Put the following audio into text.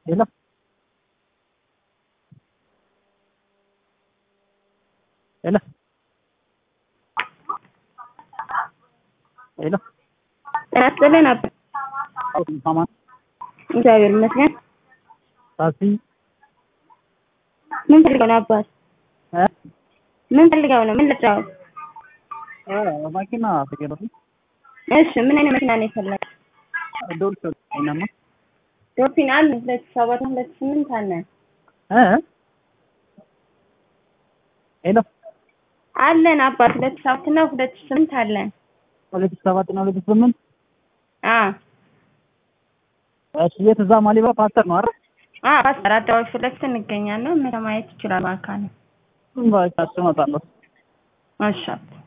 Hello. Hello. Hello. ጤና ነበር ሳማን እግዚአብሔር ይመስገን። ታሲ ምን ፈልገው ነው አባት? ምን ፈልገው ነው? ምን ልትራው? ማኪና ተገበሩ። እሺ ምን አይነት መኪና ነው የፈለገው? ዶልፊ አይናማ ዶልፊን አለ 2728 አለ። ሄሎ አለን አባት 27 እና 28 አለን። 27 እና 28 እሺ የት እዛ ማሊባ ፓስተር ነው አይደል? ፓስተር አዳራሽ ፊት ለፊት እንገኛለን። ማየት ይችላል አካል። ባይ ታስመጣለሁ። እሺ